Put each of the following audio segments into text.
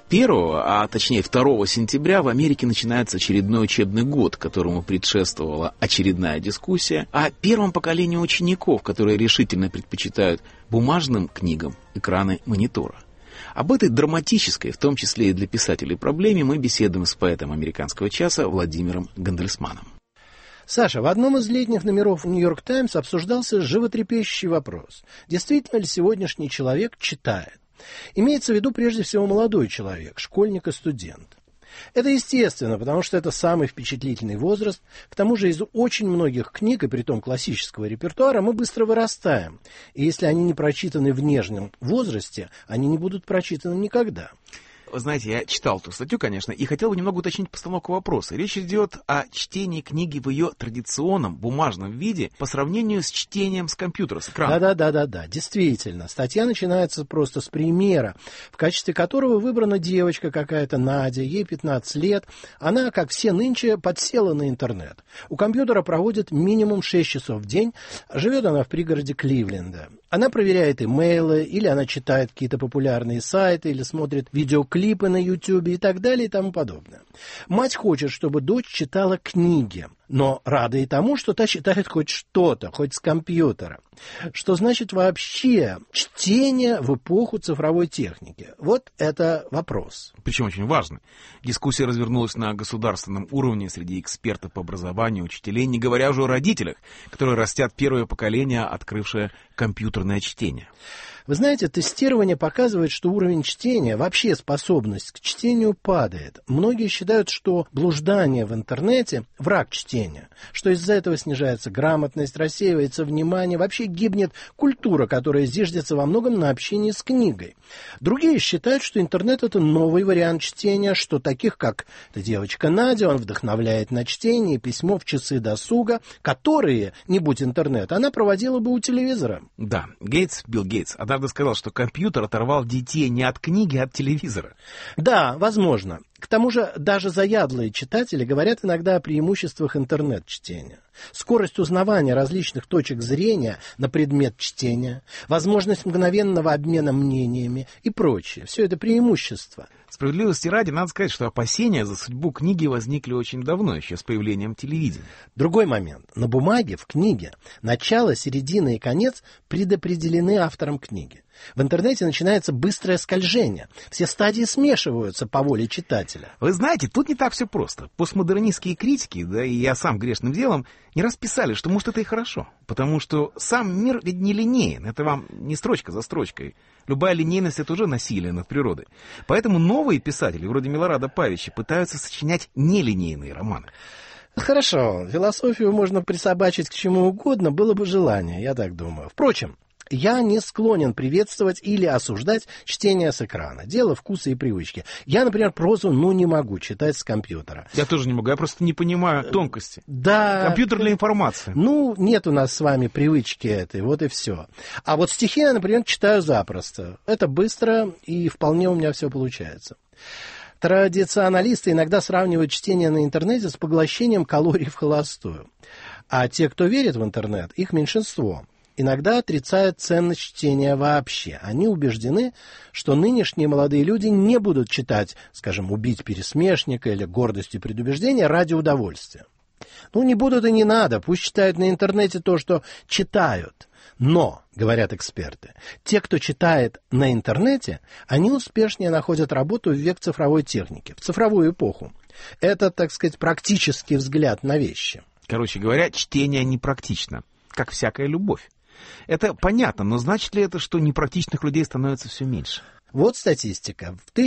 А точнее 2 сентября в Америке начинается очередной учебный год, которому предшествовала очередная дискуссия о первом поколении учеников, которые решительно предпочитают бумажным книгам экраны монитора. Об этой драматической, в том числе и для писателей, проблеме мы беседуем с поэтом «Американского часа» Владимиром Гандельсманом. Саша, в одном из летних номеров «Нью-Йорк Таймс» обсуждался животрепещущий вопрос. Действительно ли сегодняшний человек читает? Имеется в виду прежде всего молодой человек, школьник и студент. Это естественно, потому что это самый впечатлительный возраст. К тому же из очень многих книг, и притом классического репертуара, мы быстро вырастаем. И если они не прочитаны в нежном возрасте, они не будут прочитаны никогда. Вы знаете, я читал эту статью, конечно, и хотел бы немного уточнить постановку вопроса. Речь идет о чтении книги в ее традиционном бумажном виде по сравнению с чтением с компьютера, с экрана. Да, действительно. Статья начинается просто с примера, в качестве которого выбрана девочка какая-то, Надя, ей 15 лет. Она, как все нынче, подсела на интернет. У компьютера проводит минимум 6 часов в день. Живет она в пригороде Кливленда. Она проверяет имейлы, или она читает какие-то популярные сайты, или смотрит видеоклипы на YouTube и так далее и тому подобное. Мать хочет, чтобы дочь читала книги, но рада и тому, что та читает хоть что-то, хоть с компьютера. Что значит вообще чтение в эпоху цифровой техники? Вот это вопрос. Причем очень важный. Дискуссия развернулась на государственном уровне среди экспертов по образованию, учителей, не говоря уже о родителях, которые растят первое поколение, открывшее компьютерное чтение. Вы знаете, тестирование показывает, что уровень чтения, вообще способность к чтению падает. Многие считают, что блуждание в интернете – враг чтения, что из-за этого снижается грамотность, рассеивается внимание, вообще гибнет культура, которая зиждется во многом на общении с книгой. Другие считают, что интернет – это новый вариант чтения, что таких, как эта девочка Надя, он вдохновляет на чтение и письмо в часы досуга, которые, не будь интернета, она проводила бы у телевизора. Да, Билл Гейтс однажды сказал, что компьютер оторвал детей не от книги, а от телевизора. Да, возможно. К тому же даже заядлые читатели говорят иногда о преимуществах интернет-чтения. Скорость узнавания различных точек зрения на предмет чтения, возможность мгновенного обмена мнениями и прочее. Все это преимущества. Справедливости ради, надо сказать, что опасения за судьбу книги возникли очень давно, еще с появлением телевидения. Другой момент. На бумаге, в книге, начало, середина и конец предопределены автором книги. В интернете начинается быстрое скольжение. Все стадии смешиваются по воле читателя. Вы знаете, тут не так все просто. Постмодернистские критики, да и я сам грешным делом, не раз писали, что, может, это и хорошо. Потому что сам мир ведь не линеен. Это вам не строчка за строчкой. Любая линейность — это уже насилие над природой. Поэтому новые писатели, вроде Милорада Павича, пытаются сочинять нелинейные романы. Хорошо, философию можно присобачить к чему угодно, было бы желание, я так думаю. Впрочем, я не склонен приветствовать или осуждать чтение с экрана. Дело вкуса и привычки. Я, например, прозу не могу читать с компьютера. Я тоже не могу, я просто не понимаю тонкости. Да. Компьютер для информации. Нет у нас с вами привычки этой, вот и все. А вот стихи я, например, читаю запросто. Это быстро, и вполне у меня все получается. Традиционалисты иногда сравнивают чтение на интернете с поглощением калорий в холостую. А те, кто верит в интернет, их меньшинство. Иногда отрицают ценность чтения вообще. Они убеждены, что нынешние молодые люди не будут читать, скажем, «Убить пересмешника» или «Гордость и предубеждение» ради удовольствия. Не будут и не надо, пусть читают на интернете то, что читают. Но, говорят эксперты, те, кто читает на интернете, они успешнее находят работу в век цифровой техники, в цифровую эпоху. Это, так сказать, практический взгляд на вещи. Короче говоря, чтение непрактично, как всякая любовь. Это понятно, но значит ли это, что непрактичных людей становится все меньше? Вот статистика. В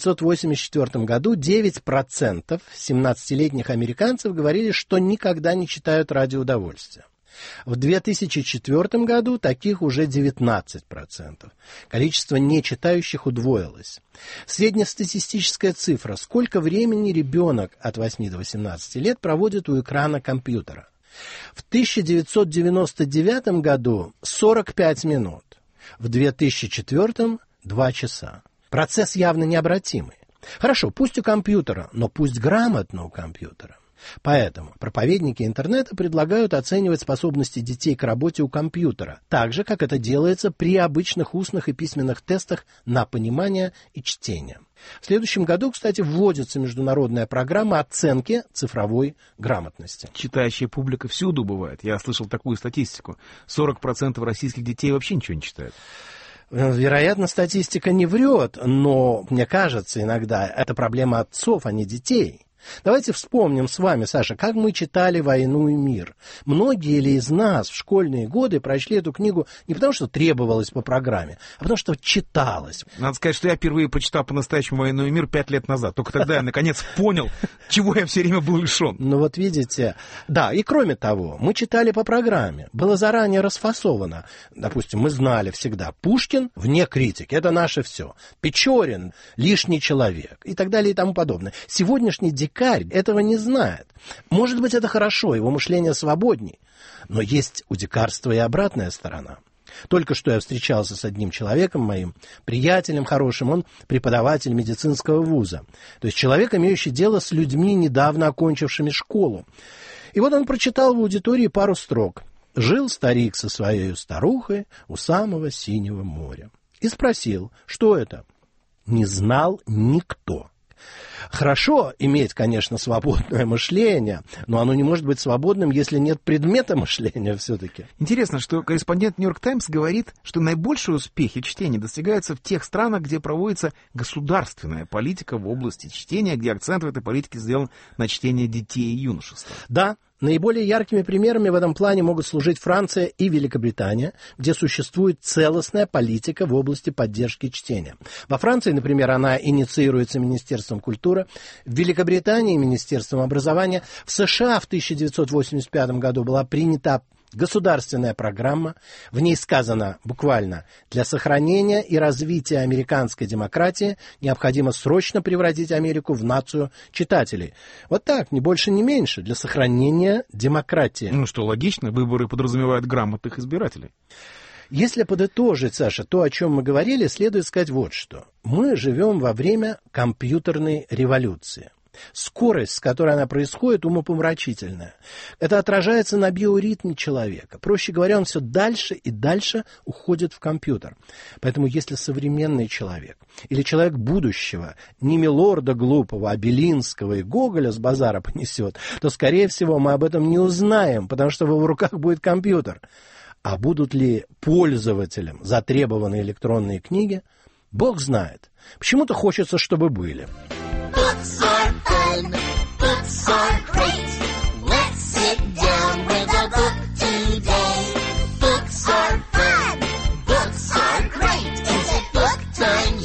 1984 году 9% 17-летних американцев говорили, что никогда не читают ради удовольствия. В 2004 году таких уже 19%. Количество нечитающих удвоилось. Среднестатистическая цифра. Сколько времени ребенок от 8 до 18 лет проводит у экрана компьютера? В 1999 году 45 минут, в 2004 – 2 часа. Процесс явно необратимый. Хорошо, пусть у компьютера, но пусть грамотно у компьютера. Поэтому проповедники интернета предлагают оценивать способности детей к работе у компьютера, так же, как это делается при обычных устных и письменных тестах на понимание и чтение. В следующем году, кстати, вводится международная программа оценки цифровой грамотности. Читающая публика всюду бывает. Я слышал такую статистику. 40% российских детей вообще ничего не читают. Вероятно, статистика не врет, но, мне кажется, иногда это проблема отцов, а не детей. Давайте вспомним с вами, Саша, как мы читали «Войну и мир». Многие ли из нас в школьные годы прочли эту книгу не потому, что требовалось по программе, а потому, что читалось? Надо сказать, что я впервые прочитал по-настоящему «Войну и мир» 5 лет назад. Только тогда я, наконец, понял, чего я все время был лишен. Ну вот видите, да, и кроме того, мы читали по программе. Было заранее расфасовано. Допустим, мы знали всегда, Пушкин вне критики, это наше все. Печорин лишний человек и так далее и тому подобное. Сегодняшний дикарь этого не знает. Может быть, это хорошо, его мышление свободней. Но есть у дикарства и обратная сторона. Только что я встречался с одним человеком, моим приятелем хорошим, он преподаватель медицинского вуза. То есть человек, имеющий дело с людьми, недавно окончившими школу. И вот он прочитал в аудитории пару строк. «Жил старик со своей старухой у самого синего моря». И спросил, что это? Не знал никто. Хорошо иметь, конечно, свободное мышление, но оно не может быть свободным, если нет предмета мышления все-таки. Интересно, что корреспондент «Нью-Йорк Таймс» говорит, что наибольшие успехи чтения достигаются в тех странах, где проводится государственная политика в области чтения, где акцент в этой политике сделан на чтение детей и юношества. Да. Наиболее яркими примерами в этом плане могут служить Франция и Великобритания, где существует целостная политика в области поддержки чтения. Во Франции, например, она инициируется Министерством культуры, в Великобритании – Министерством образования, в США в 1985 году была принята государственная программа, в ней сказано буквально: для сохранения и развития американской демократии необходимо срочно превратить Америку в нацию читателей. Вот так, ни больше, ни меньше, для сохранения демократии. Ну что, логично, выборы подразумевают грамотных избирателей. Если подытожить, Саша, то, о чем мы говорили, следует сказать вот что. Мы живем во время компьютерной революции. Скорость, с которой она происходит, умопомрачительная. Это отражается на биоритме человека. Проще говоря, он все дальше и дальше уходит в компьютер. Поэтому если современный человек или человек будущего не Милорда глупого, а Белинского и Гоголя с базара понесет, то, скорее всего, мы об этом не узнаем, потому что в его руках будет компьютер. А будут ли пользователям затребованы электронные книги, Бог знает. Почему-то хочется, чтобы были. Books are fun. Books are great. Let's sit down with a book today. Books are fun. Books are great. It's a book time